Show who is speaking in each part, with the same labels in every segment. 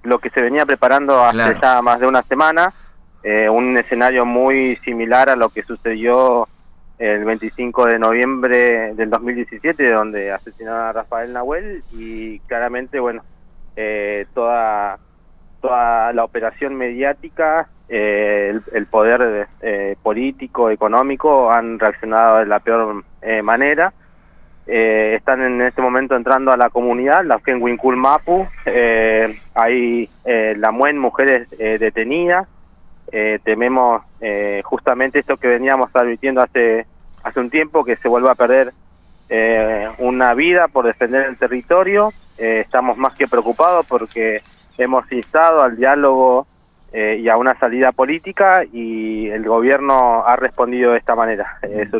Speaker 1: lo que se venía preparando hace
Speaker 2: Claro.
Speaker 1: ya más de una semana, un escenario muy similar a lo que sucedió el 25 de noviembre del 2017, donde asesinaron a Rafael Nahuel, y claramente, bueno, toda la operación mediática, el poder político, económico, han reaccionado de la peor manera. Están en este momento entrando a la comunidad, la Huincul Mapu, hay la MUEN, mujeres detenidas. Tememos justamente esto que veníamos advirtiendo hace un tiempo, que se vuelva a perder una vida por defender el territorio. Estamos más que preocupados porque hemos instado al diálogo y a una salida política, y el gobierno ha respondido de esta manera,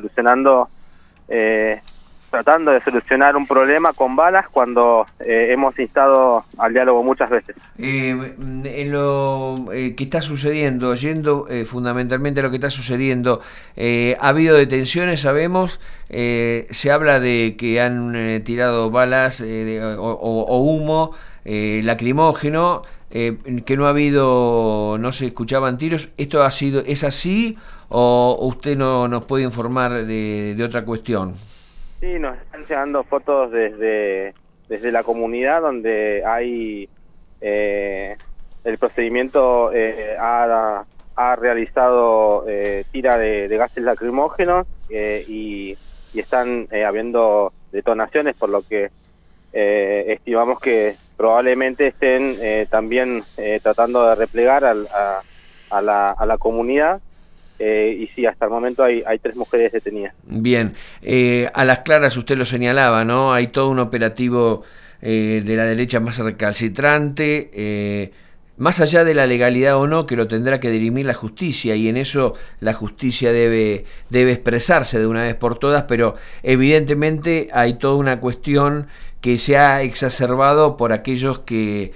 Speaker 1: tratando de solucionar un problema con balas cuando hemos instado al diálogo muchas veces.
Speaker 2: En lo que está sucediendo, yendo fundamentalmente a lo que está sucediendo, ha habido detenciones, sabemos, se habla de que han tirado balas o humo lacrimógeno, que no ha habido, no se escuchaban tiros. ¿Esto es así o usted no nos puede informar de otra cuestión?
Speaker 1: Sí, nos están llegando fotos desde la comunidad, donde hay el procedimiento ha realizado tira de gases lacrimógenos, y están habiendo detonaciones, por lo que estimamos que probablemente estén también tratando de replegar a la comunidad. Y sí, hasta el momento hay 3 mujeres detenidas.
Speaker 2: Bien, a las claras usted lo señalaba, ¿no? Hay todo un operativo de la derecha más recalcitrante, más allá de la legalidad o no, que lo tendrá que dirimir la justicia, y en eso la justicia debe expresarse de una vez por todas, pero evidentemente hay toda una cuestión que se ha exacerbado por aquellos que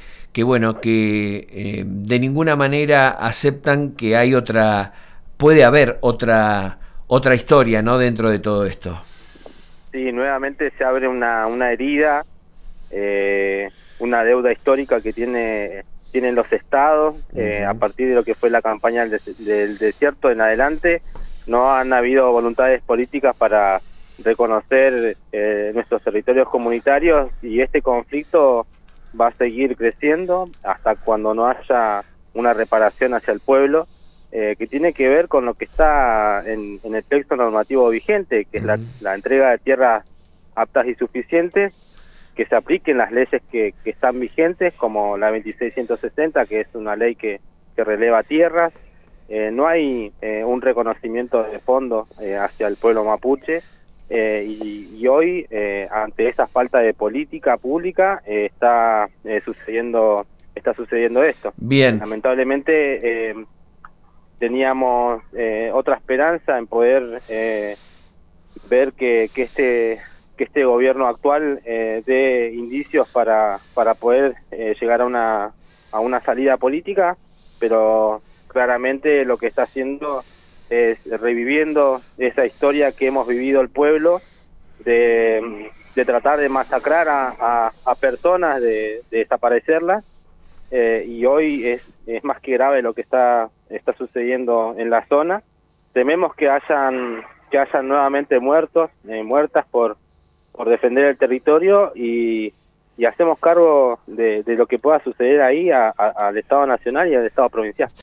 Speaker 2: de ninguna manera aceptan que hay puede haber otra historia, ¿no?, dentro de todo esto.
Speaker 1: Sí, nuevamente se abre una herida, una deuda histórica que tienen los estados. A partir de lo que fue la campaña del desierto en adelante, no han habido voluntades políticas para reconocer nuestros territorios comunitarios, y este conflicto va a seguir creciendo hasta cuando no haya una reparación hacia el pueblo, que tiene que ver con lo que está en el texto normativo vigente, que es la entrega de tierras aptas y suficientes, que se apliquen las leyes que están vigentes, como la 2660, que es una ley que releva tierras. No hay un reconocimiento de fondo hacia el pueblo mapuche, y hoy, ante esa falta de política pública, está sucediendo esto.
Speaker 2: Bien.
Speaker 1: Lamentablemente, teníamos otra esperanza en poder ver que este gobierno actual dé indicios para poder llegar a una salida política, pero claramente lo que está haciendo es reviviendo esa historia que hemos vivido el pueblo, de tratar de masacrar a personas, de desaparecerlas. Y hoy es más que grave lo que está sucediendo en la zona. Tememos que hayan nuevamente muertas por defender el territorio, y hacemos cargo de lo que pueda suceder ahí al Estado Nacional y al Estado Provincial.